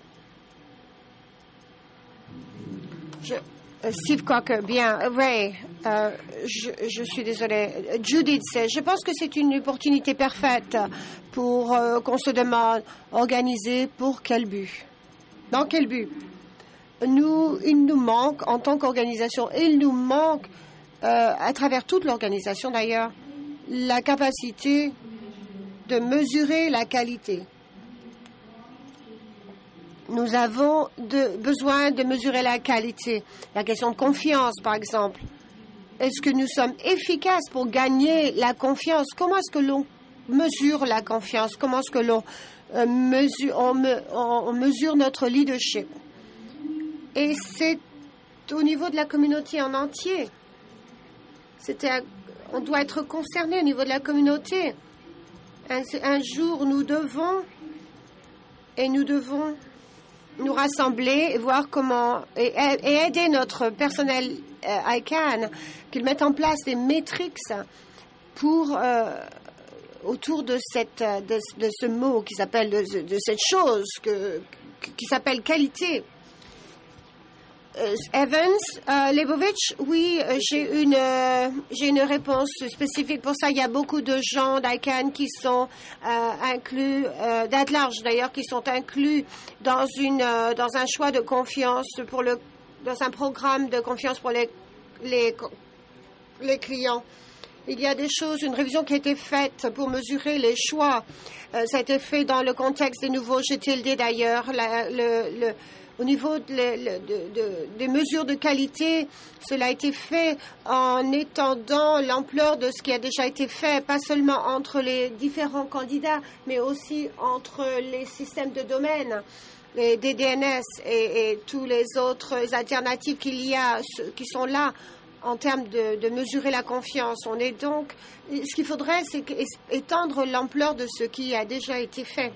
Je, euh, Steve Crocker, bien. Ray, euh, je, je suis désolée. Judith, je pense que c'est une opportunité parfaite pour euh, qu'on se demande organiser pour quel but. Dans quel but? Nous, il nous manque, en tant qu'organisation, et il nous manque, euh, à travers toute l'organisation d'ailleurs, la capacité de mesurer la qualité. Nous avons de, besoin de mesurer la qualité. La question de confiance, par exemple. Est-ce que nous sommes efficaces pour gagner la confiance? Comment est-ce que l'on mesure la confiance? Comment est-ce que l'on euh, mesure, on, me, on, on mesure notre leadership. Et c'est au niveau de la communauté en entier. C'était, on doit être concerné au niveau de la communauté. Un, un jour, nous devons et nous devons nous rassembler et voir comment et, et aider notre personnel euh, I C A N, qu'ils mettent en place des métriques pour euh, autour de cette de, de ce mot qui s'appelle de, de cette chose que, qui s'appelle qualité. Euh, Evans, euh, Lebovitch, oui, euh, j'ai une euh, j'ai une réponse spécifique pour ça. Il y a beaucoup de gens d'I C A N qui sont euh, inclus, euh, d'at large d'ailleurs, qui sont inclus dans une euh, dans un choix de confiance pour le dans un programme de confiance pour les les les clients. Il y a des choses, une révision qui a été faite pour mesurer les choix. Euh, ça a été fait dans le contexte des nouveaux G T L D d'ailleurs. La, le, le Au niveau de, de, de, des mesures de qualité, cela a été fait en étendant l'ampleur de ce qui a déjà été fait, pas seulement entre les différents candidats, mais aussi entre les systèmes de domaine, les D D N S et, et tous les autres alternatives qu'il y a, qui sont là en termes de, de mesurer la confiance. On est donc, ce qu'il faudrait, c'est étendre l'ampleur de ce qui a déjà été fait.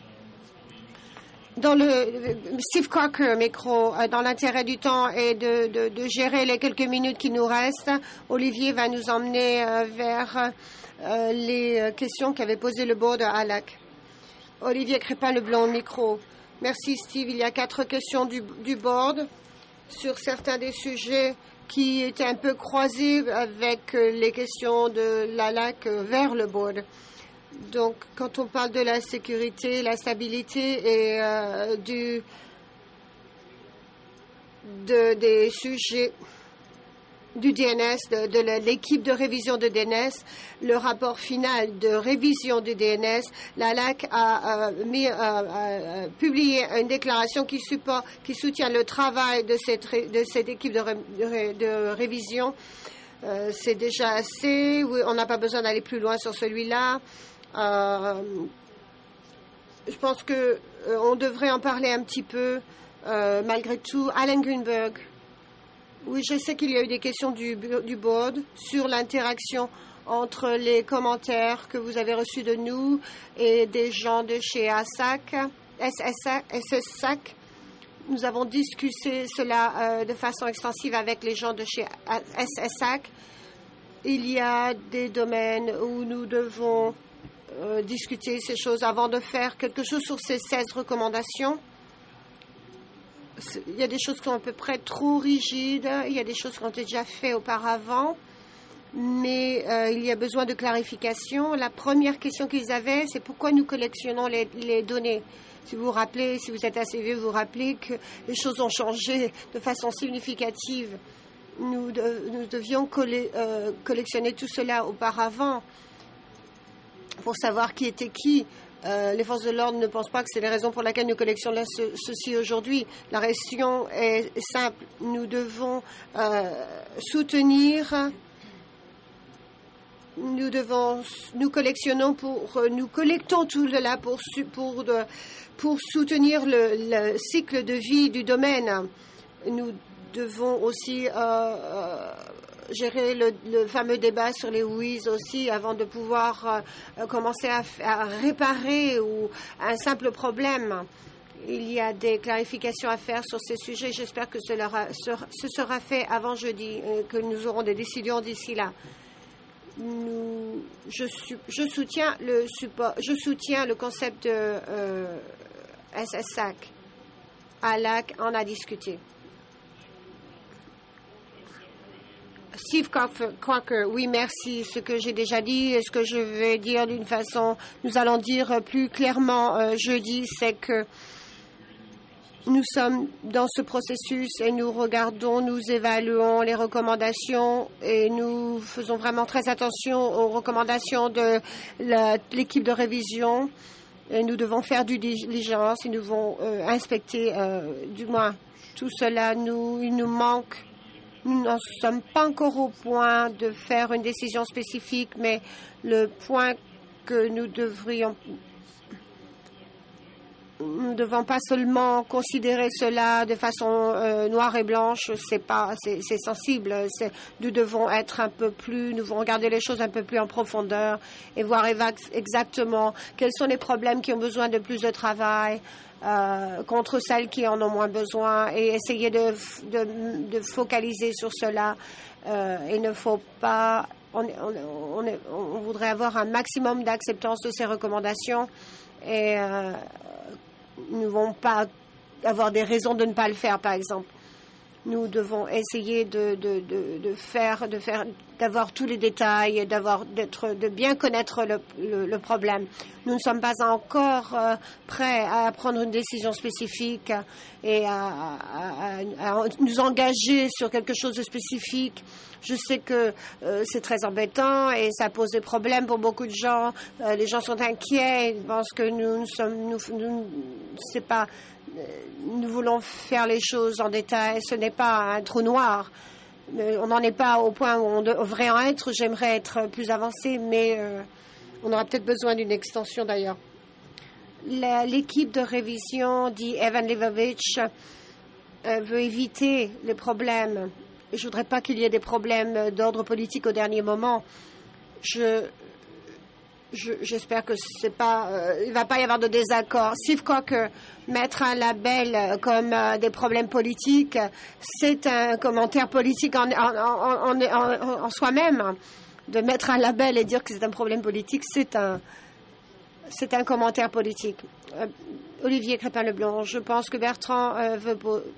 Dans le Steve Crocker micro, dans l'intérêt du temps et de, de, de gérer les quelques minutes qui nous restent, Olivier va nous emmener euh, vers euh, les questions qu'avait posées le board à Alac. Olivier Crépin, le blanc micro. Merci Steve. Il y a quatre questions du, du board sur certains des sujets qui étaient un peu croisés avec les questions de l'Alac vers le board. Donc, quand on parle de la sécurité, la stabilité et euh, du, de, des sujets du D N S, de, de l'équipe de révision de D N S, le rapport final de révision du D N S, l'Alac a, a, mis, a, a, a publié une déclaration qui, support, qui soutient le travail de cette, de cette équipe de, ré, de, de révision. Euh, c'est déjà assez. Oui, on n'a pas besoin d'aller plus loin sur celui-là. Euh, je pense que euh, on devrait en parler un petit peu euh, malgré tout. Alan Greenberg, oui, je sais qu'il y a eu des questions du, du board sur l'interaction entre les commentaires que vous avez reçus de nous et des gens de chez A S A C, S S A C. Nous avons discuté cela euh, de façon extensive avec les gens de chez S S A C. Il y a des domaines où nous devons Euh, discuter ces choses avant de faire quelque chose sur ces seize recommandations. Il y a des choses qui sont à peu près trop rigides, il y a des choses qui ont été déjà faites auparavant, mais euh, il y a besoin de clarification. La première question qu'ils avaient, c'est pourquoi nous collectionnons les, les données. Si vous vous rappelez, si vous êtes assez vieux, vous vous rappelez que les choses ont changé de façon significative. Nous, de, nous devions coller, euh, collectionner tout cela auparavant pour savoir qui était qui. Euh, les forces de l'ordre ne pensent pas que c'est les raisons pour lesquelles nous collectionnons ce, ceci aujourd'hui. La raison est simple. Nous devons euh, soutenir, nous devons, nous collectionnons pour, nous collectons tout cela pour, pour, pour soutenir le, le cycle de vie du domaine. Nous devons aussi euh, euh, gérer le, le fameux débat sur les W I S aussi avant de pouvoir euh, commencer à, à réparer ou un simple problème. Il y a des clarifications à faire sur ces sujets. J'espère que cela ce sera fait avant jeudi, et que nous aurons des décisions d'ici là. Nous, je, je, soutiens le support, je soutiens le concept de euh, S S A C. Alac en a discuté. Steve Crocker, oui, merci. Ce que j'ai déjà dit et ce que je vais dire d'une façon, nous allons dire plus clairement euh, jeudi, c'est que nous sommes dans ce processus et nous regardons, nous évaluons les recommandations et nous faisons vraiment très attention aux recommandations de l'équipe de révision. Et nous devons faire du diligence et nous devons euh, inspecter, euh, du moins, tout cela. Nous, il nous manque. Nous n'en sommes pas encore au point de faire une décision spécifique, mais le point que nous devrions nous ne devons pas seulement considérer cela de façon euh, noire et blanche, c'est pas, c'est, c'est sensible. C'est, nous devons être un peu plus, nous devons regarder les choses un peu plus en profondeur et voir exactement quels sont les problèmes qui ont besoin de plus de travail euh, contre celles qui en ont moins besoin et essayer de, de, de focaliser sur cela. Euh, il ne faut pas, on, on, on, on voudrait avoir un maximum d'acceptance de ces recommandations et euh, nous ne devons pas avoir des raisons de ne pas le faire, par exemple. Nous devons essayer de, de, de, de faire, de faire, d'avoir tous les détails, d'avoir, d'être, de bien connaître le, le, le problème. Nous ne sommes pas encore euh, prêts à prendre une décision spécifique et à, à, à, à nous engager sur quelque chose de spécifique. Je sais que euh, c'est très embêtant et ça pose des problèmes pour beaucoup de gens. Euh, les gens sont inquiets, ils pensent que nous, nous sommes, nous, nous c'est pas. Nous voulons faire les choses en détail. Ce n'est pas un trou noir. On n'en est pas au point où on devrait en être. J'aimerais être plus avancé, mais euh, on aura peut-être besoin d'une extension d'ailleurs. La, l'équipe de révision, dit Evan Levovich, euh, veut éviter les problèmes. Je ne voudrais pas qu'il y ait des problèmes d'ordre politique au dernier moment. Je... Je, j'espère que c'est pas, euh, il ne va pas y avoir de désaccord. Steve Cook, euh, mettre un label euh, comme euh, des problèmes politiques, c'est un commentaire politique en, en, en, en, en, en soi-même. De mettre un label et dire que c'est un problème politique, c'est un, c'est un commentaire politique. Euh, Olivier Crépin-Leblond, je pense que Bertrand euh, veut,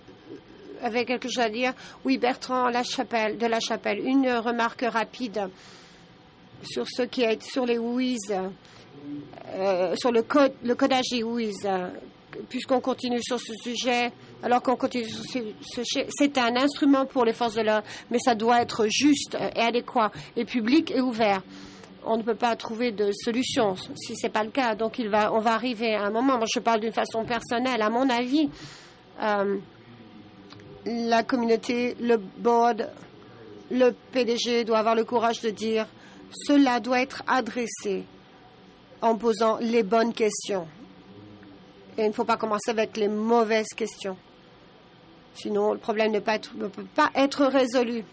avait quelque chose à dire. Oui, Bertrand La Chapelle, de La Chapelle. Une remarque rapide sur ce qui est sur les W I S, euh, sur le code, le codage des W I S, euh, puisqu'on continue sur ce sujet, alors qu'on continue sur ce sujet, c'est un instrument pour les forces de l'ordre, mais ça doit être juste et adéquat, et public et ouvert. On ne peut pas trouver de solution si ce n'est pas le cas. Donc il va, on va arriver à un moment, moi je parle d'une façon personnelle, à mon avis, euh, la communauté, le board, le P D G doit avoir le courage de dire cela doit être adressé en posant les bonnes questions. Et il ne faut pas commencer avec les mauvaises questions. Sinon, le problème ne peut pas être, ne peut pas être résolu.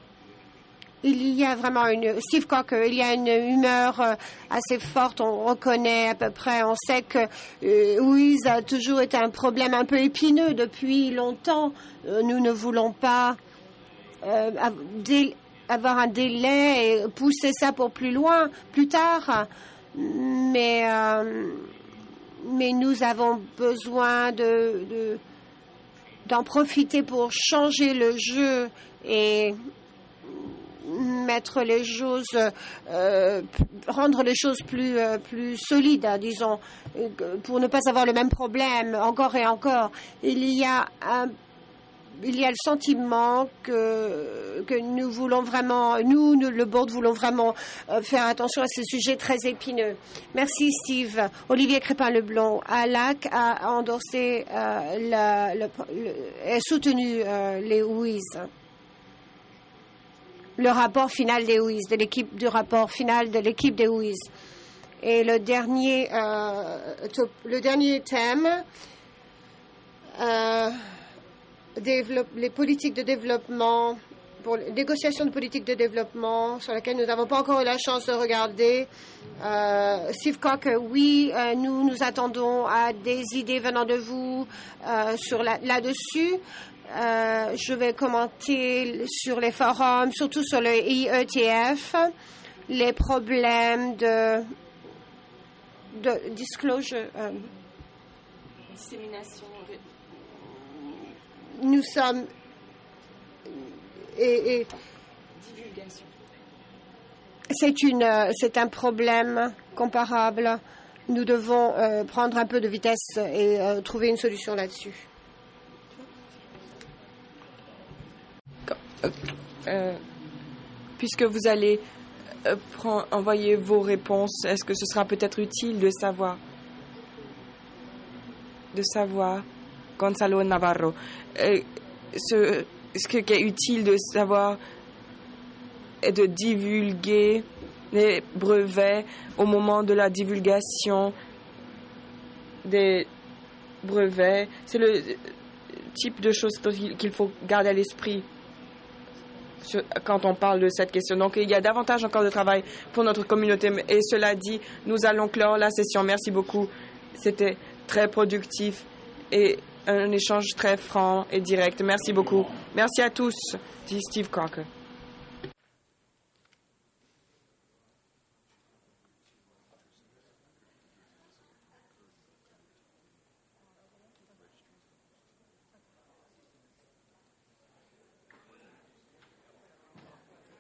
Il y a vraiment une... Steve Cook, il y a une humeur assez forte, on reconnaît à peu près, on sait que euh, W I S a toujours été un problème un peu épineux depuis longtemps. Euh, nous ne voulons pas... Euh, dé- avoir un délai et pousser ça pour plus loin, plus tard. Mais, euh, mais nous avons besoin de, de, d'en profiter pour changer le jeu et mettre les choses, euh, rendre les choses plus, euh, plus solides, hein, disons, pour ne pas avoir le même problème encore et encore. Il y a un Il y a le sentiment que, que nous voulons vraiment, nous, nous, le board, voulons vraiment euh, faire attention à ces sujets très épineux. Merci, Steve. Olivier Crépin-Leblond, A L A C a endorsé, euh, la, le, le, a soutenu euh, les W I S. Le rapport final des W I S, de l'équipe, du rapport final de l'équipe des W I S. Et le dernier, euh, top, le dernier thème, euh, Développe, les politiques de développement, pour les négociations de politique de développement sur lesquelles nous n'avons pas encore eu la chance de regarder. Euh, Steve Cook, oui, euh, nous nous attendons à des idées venant de vous euh, sur la, là-dessus. Euh, je vais commenter sur les forums, surtout sur le I E T F, les problèmes de, de disclosure, euh, dissémination. Nous sommes et, et divulgation. C'est une, c'est un problème comparable. Nous devons euh, prendre un peu de vitesse et euh, trouver une solution là-dessus. Euh, euh, puisque vous allez euh, prendre, envoyer vos réponses, est-ce que ce sera peut-être utile de savoir, de savoir, Gonzalo Navarro, euh, ce, ce qui est utile de savoir est de divulguer les brevets au moment de la divulgation des, brevet. C'est le type de choses qu'il faut garder à l'esprit quand on parle de cette question. Donc, il y a davantage encore de travail pour notre communauté. Et cela dit, nous allons clore la session. Merci beaucoup. C'était très productif et un échange très franc et direct. Merci beaucoup. Merci à tous, dit Steve Crocker.